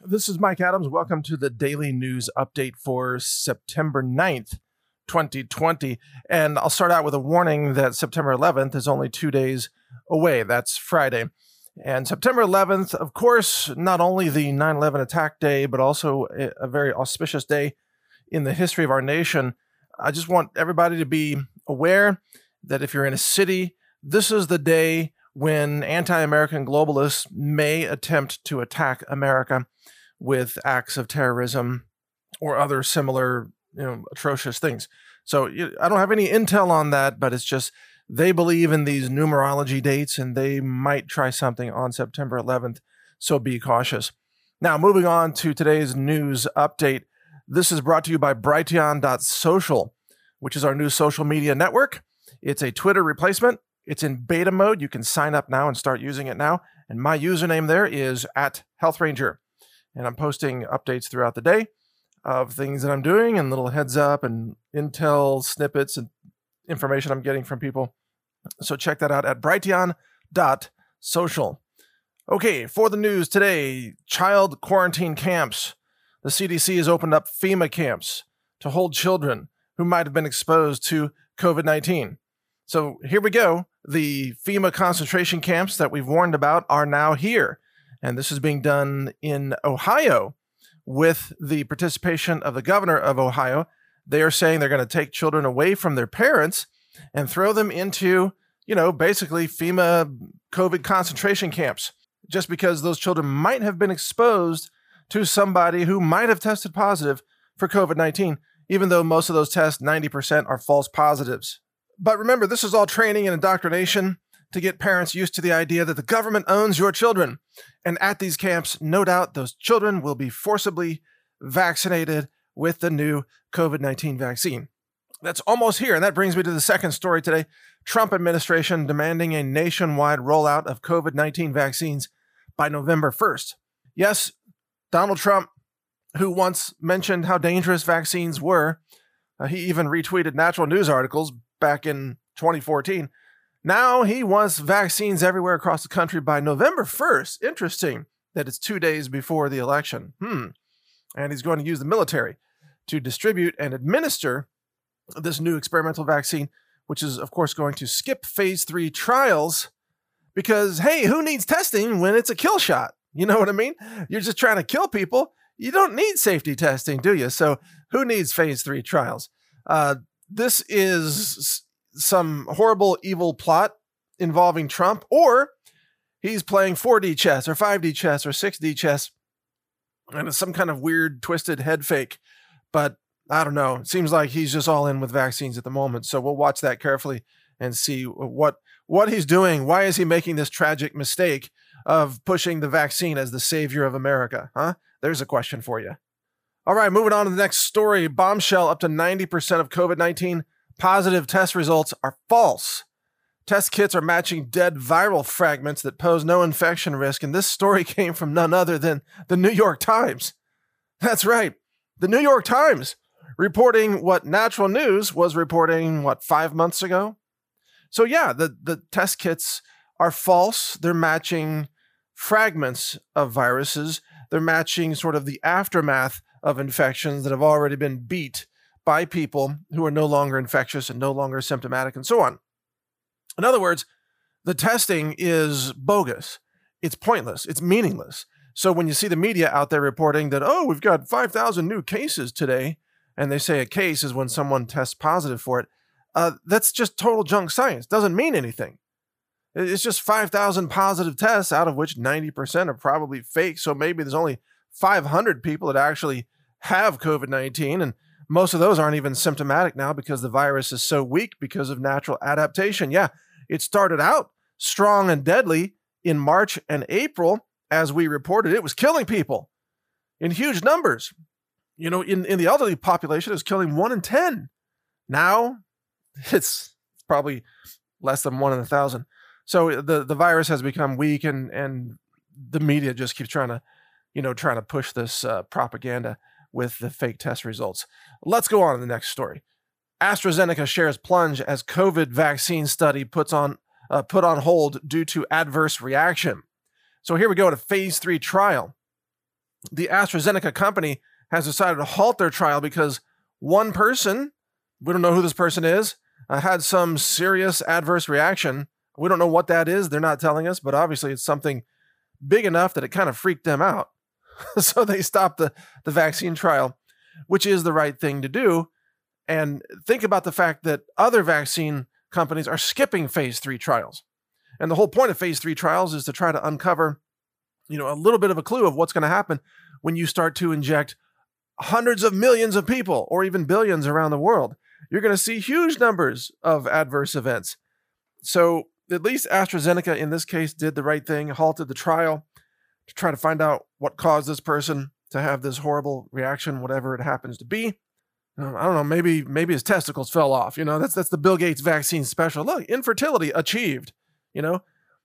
This is Mike Adams. Welcome to the Daily News Update for September 9th, 2020. And I'll start out with a warning that September 11th is only 2 days away. That's Friday. And September 11th, of course, not only the 9/11 attack day, but also a very auspicious day in the history of our nation. I just want everybody to be aware that if you're in a city, this is the day when anti-American globalists may attempt to attack America with acts of terrorism or other similar, atrocious things. So I don't have any intel on that, but it's just they believe in these numerology dates and they might try something on September 11th. So be cautious. Now, moving on to today's news update. This is brought to you by Brighteon.social, which is our new social media network. It's a Twitter replacement. It's in beta mode. You can sign up now and start using it now. And my username there is @HealthRanger. And I'm posting updates throughout the day of things that I'm doing and little heads up and intel snippets and information I'm getting from people. So check that out at Brighteon.social. Okay, for the news today, child quarantine camps. The CDC has opened up FEMA camps to hold children who might have been exposed to COVID-19. So here we go. The FEMA concentration camps that we've warned about are now here. And this is being done in Ohio with the participation of the governor of Ohio. They are saying they're going to take children away from their parents and throw them into, basically FEMA COVID concentration camps, just because those children might have been exposed to somebody who might have tested positive for COVID-19, even though most of those tests, 90%, are false positives. But remember, this is all training and indoctrination to get parents used to the idea that the government owns your children. And at these camps, no doubt those children will be forcibly vaccinated with the new COVID-19 vaccine. That's almost here. And that brings me to the second story today. Trump administration demanding a nationwide rollout of COVID-19 vaccines by November 1st. Yes, Donald Trump, who once mentioned how dangerous vaccines were, he even retweeted natural news articles back in 2014. Now he wants vaccines everywhere across the country by November 1st. Interesting that it's 2 days before the election. And he's going to use the military to distribute and administer this new experimental vaccine, which is, of course, going to skip phase 3 trials because, hey, who needs testing when it's a kill shot? You know what I mean? You're just trying to kill people. You don't need safety testing, do you? So who needs phase 3 trials? This is some horrible, evil plot involving Trump, or he's playing 4D chess or 5D chess or 6D chess, and it's some kind of weird, twisted head fake. But I don't know. It seems like he's just all in with vaccines at the moment. So we'll watch that carefully and see what he's doing. Why is he making this tragic mistake of pushing the vaccine as the savior of America? There's a question for you. All right, moving on to the next story. Bombshell: up to 90% of COVID-19 positive test results are false. Test kits are matching dead viral fragments that pose no infection risk. And this story came from none other than the New York Times. That's right. The New York Times reporting what Natural News was reporting, 5 months ago? So yeah, the test kits are false. They're matching fragments of viruses. They're matching sort of the aftermath of infections that have already been beat by people who are no longer infectious and no longer symptomatic and so on. In other words, the testing is bogus. It's pointless. It's meaningless. So when you see the media out there reporting that, we've got 5,000 new cases today, and they say a case is when someone tests positive for it, that's just total junk science. Doesn't mean anything. It's just 5,000 positive tests, out of which 90% are probably fake. So maybe there's only 500 people that actually have COVID-19, and most of those aren't even symptomatic now because the virus is so weak because of natural adaptation. Yeah, it started out strong and deadly in March and April. As we reported, it was killing people in huge numbers. In the elderly population, it was killing 1 in 10. Now, it's probably less than 1 in 1,000. So the virus has become weak, and the media just keeps trying to push this propaganda with the fake test results. Let's go on to the next story. AstraZeneca shares plunge as COVID vaccine study put on hold due to adverse reaction. So here we go to phase 3 trial. the AstraZeneca company has decided to halt their trial because one person, we don't know who this person is, had some serious adverse reaction. We don't know what that is. They're not telling us, but obviously it's something big enough that it kind of freaked them out. So they stopped the vaccine trial, which is the right thing to do. And think about the fact that other vaccine companies are skipping phase 3 trials. And the whole point of phase 3 trials is to try to uncover, a little bit of a clue of what's going to happen when you start to inject hundreds of millions of people or even billions around the world. You're going to see huge numbers of adverse events. So at least AstraZeneca in this case did the right thing, halted the trial to try to find out what caused this person to have this horrible reaction, whatever it happens to be. I don't know, maybe his testicles fell off. That's the Bill Gates vaccine special. Look, infertility achieved. They're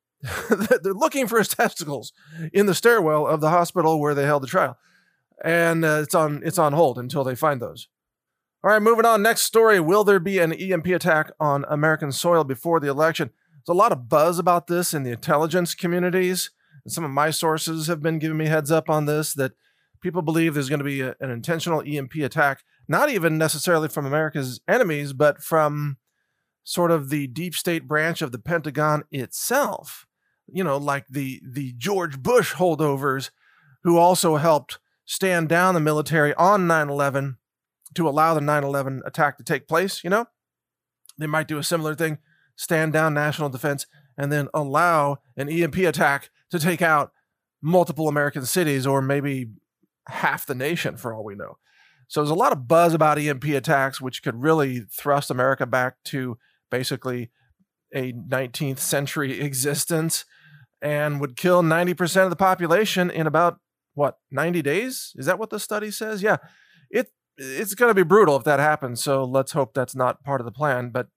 looking for his testicles in the stairwell of the hospital where they held the trial. And it's on hold until they find those. All right, moving on. Next story. Will there be an EMP attack on American soil before the election? There's a lot of buzz about this in the intelligence communities. And some of my sources have been giving me heads up on this, that people believe there's going to be an intentional EMP attack, not even necessarily from America's enemies, but from sort of the deep state branch of the Pentagon itself. Like the George Bush holdovers who also helped stand down the military on 9/11 to allow the 9/11 attack to take place. They might do a similar thing, stand down national defense, and then allow an EMP attack to take out multiple American cities or maybe half the nation for all we know. So there's a lot of buzz about EMP attacks, which could really thrust America back to basically a 19th century existence and would kill 90% of the population in about, 90 days? Is that what the study says? Yeah, it's going to be brutal if that happens. So let's hope that's not part of the plan, but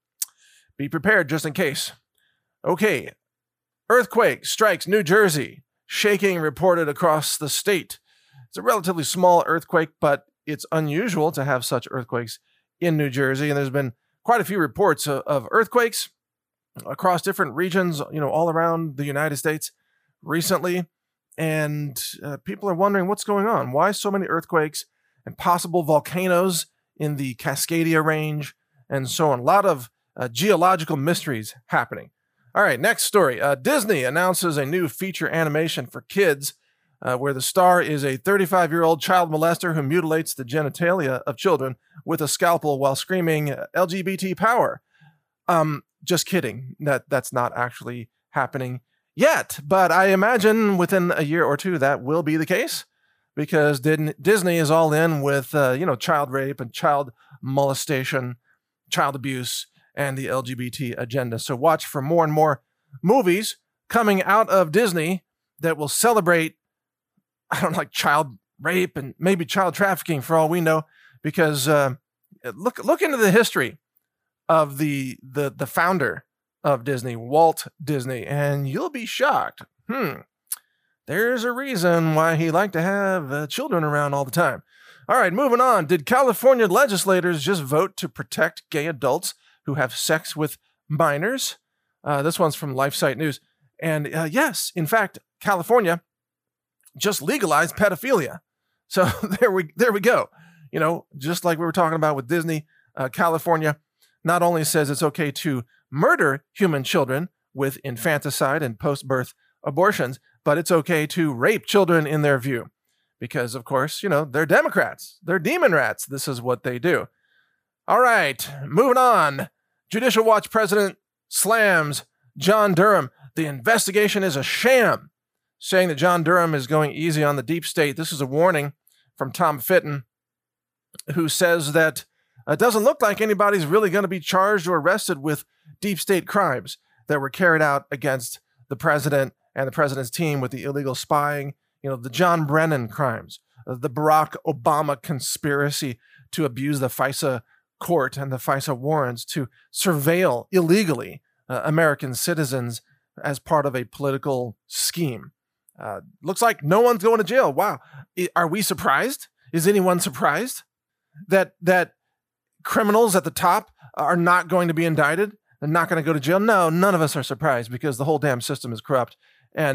be prepared just in case. Okay, earthquake strikes New Jersey, shaking reported across the state. It's a relatively small earthquake, but it's unusual to have such earthquakes in New Jersey. And there's been quite a few reports of earthquakes across different regions, all around the United States recently. And people are wondering what's going on. Why so many earthquakes and possible volcanoes in the Cascadia Range and so on. A lot of geological mysteries happening. All right, next story. Disney announces a new feature animation for kids where the star is a 35-year-old child molester who mutilates the genitalia of children with a scalpel while screaming LGBT power. Just kidding. That's not actually happening yet, but I imagine within a year or two that will be the case because Disney is all in with child rape and child molestation, child abuse, and the LGBT agenda. So watch for more and more movies coming out of Disney that will celebrate, child rape and maybe child trafficking for all we know, because look into the history of the founder of Disney, Walt Disney, and you'll be shocked. There's a reason why he liked to have children around all the time. All right, moving on. Did California legislators just vote to protect gay adults who have sex with minors? This one's from LifeSite News. And yes, in fact, California just legalized pedophilia. So there we go. Just like we were talking about with Disney, California not only says it's okay to murder human children with infanticide and post-birth abortions, but it's okay to rape children in their view. Because, of course, they're Democrats. They're demon rats. This is what they do. All right, moving on. Judicial Watch president slams John Durham. The investigation is a sham, saying that John Durham is going easy on the deep state. This is a warning from Tom Fitton, who says that it doesn't look like anybody's really going to be charged or arrested with deep state crimes that were carried out against the president and the president's team with the illegal spying, the John Brennan crimes, the Barack Obama conspiracy to abuse the FISA court and the FISA warrants to surveil illegally American citizens as part of a political scheme. Looks like no one's going to jail. Wow. Are we surprised? Is anyone surprised that criminals at the top are not going to be indicted? They're not going to go to jail? No, none of us are surprised because the whole damn system is corrupt. And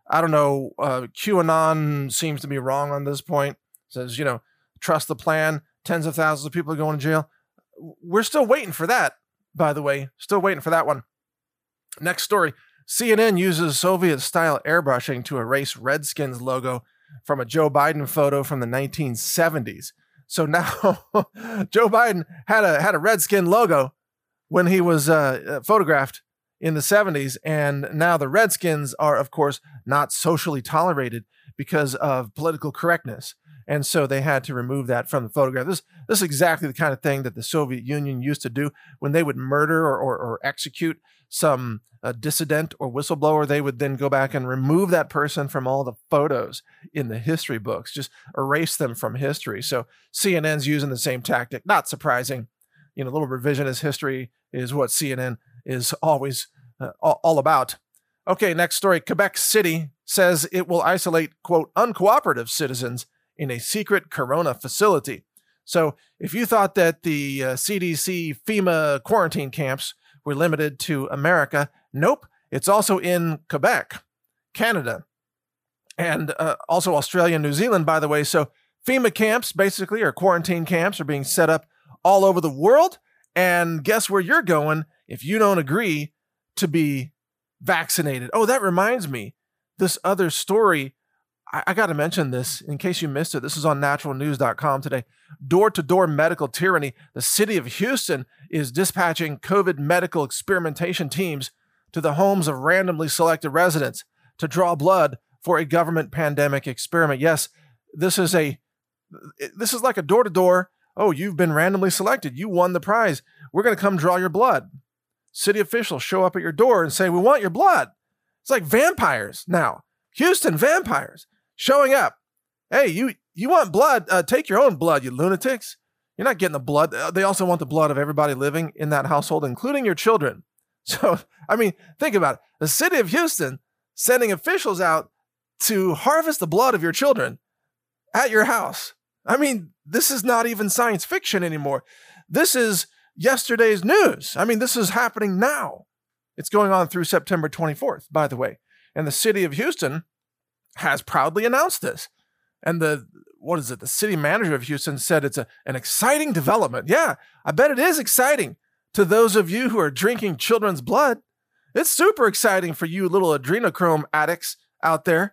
I don't know, QAnon seems to be wrong on this point. Says, trust the plan. Tens of thousands of people are going to jail. We're still waiting for that, by the way. Still waiting for that one. Next story. CNN uses Soviet-style airbrushing to erase Redskins logo from a Joe Biden photo from the 1970s. So now Joe Biden had a Redskin logo when he was photographed in the 70s, and now the Redskins are, of course, not socially tolerated because of political correctness. And so they had to remove that from the photograph. This is exactly the kind of thing that the Soviet Union used to do when they would murder or execute some dissident or whistleblower. They would then go back and remove that person from all the photos in the history books, just erase them from history. So CNN's using the same tactic. Not surprising. A little revisionist history is what CNN is always all about. Okay, next story. Quebec City says it will isolate, quote, uncooperative citizens in a secret corona facility. So if you thought that the CDC FEMA quarantine camps were limited to America, nope, it's also in Quebec, Canada, and also Australia and New Zealand, by the way. So FEMA camps, basically, or quarantine camps, are being set up all over the world. And guess where you're going if you don't agree to be vaccinated? Oh, that reminds me, this other story, I got to mention this in case you missed it. This is on naturalnews.com today. Door-to-door medical tyranny. The city of Houston is dispatching COVID medical experimentation teams to the homes of randomly selected residents to draw blood for a government pandemic experiment. Yes, this is like a door-to-door. Oh, you've been randomly selected. You won the prize. We're going to come draw your blood. City officials show up at your door and say, we want your blood. It's like vampires now. Houston vampires showing up. Hey, you want blood? Take your own blood, you lunatics. You're not getting the blood. They also want the blood of everybody living in that household, including your children. So, I mean, think about it. The city of Houston sending officials out to harvest the blood of your children at your house. I mean, this is not even science fiction anymore. This is yesterday's news. I mean, this is happening now. It's going on through September 24th, by the way. And the city of Houston has proudly announced this. And the city manager of Houston said it's an exciting development. Yeah, I bet it is exciting to those of you who are drinking children's blood. It's super exciting for you little adrenochrome addicts out there.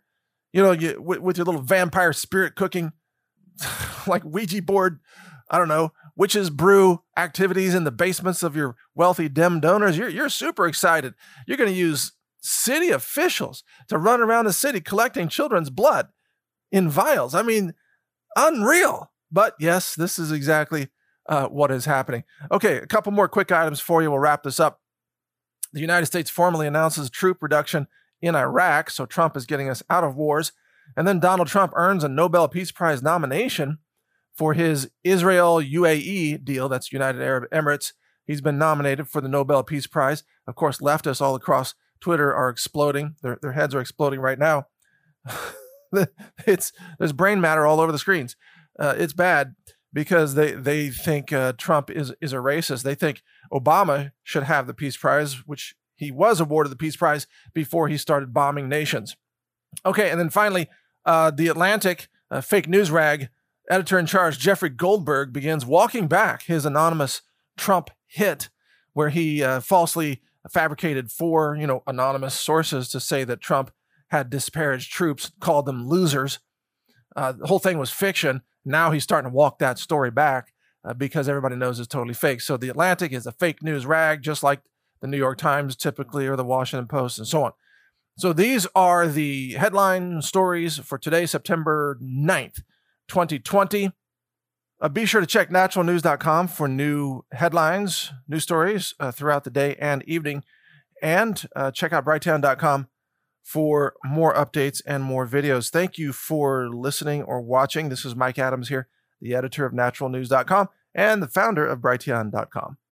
With your little vampire spirit cooking, like Ouija board, I don't know, witches brew activities in the basements of your wealthy Dem donors. You're super excited. You're going to use city officials to run around the city collecting children's blood in vials. I mean, unreal. But yes, this is exactly what is happening. Okay, a couple more quick items for you. We'll wrap this up. The United States formally announces troop reduction in Iraq, so Trump is getting us out of wars. And then Donald Trump earns a Nobel Peace Prize nomination for his Israel-UAE deal. That's United Arab Emirates. He's been nominated for the Nobel Peace Prize. Of course, leftists all across Twitter are exploding. Their heads are exploding right now. There's brain matter all over the screens. It's bad because they think Trump is a racist. They think Obama should have the Peace Prize, which he was awarded the Peace Prize before he started bombing nations. Okay, and then finally, The Atlantic, fake news rag, editor-in-charge Jeffrey Goldberg begins walking back his anonymous Trump hit where he falsely fabricated 4, anonymous sources to say that Trump had disparaged troops, called them losers. The whole thing was fiction. Now he's starting to walk that story back because everybody knows it's totally fake. So The Atlantic is a fake news rag, just like the New York Times typically, or the Washington Post, and so on. So these are the headline stories for today, September 9th, 2020. Be sure to check naturalnews.com for new headlines, new stories throughout the day and evening. And check out brighteon.com for more updates and more videos. Thank you for listening or watching. This is Mike Adams here, the editor of naturalnews.com and the founder of brighteon.com.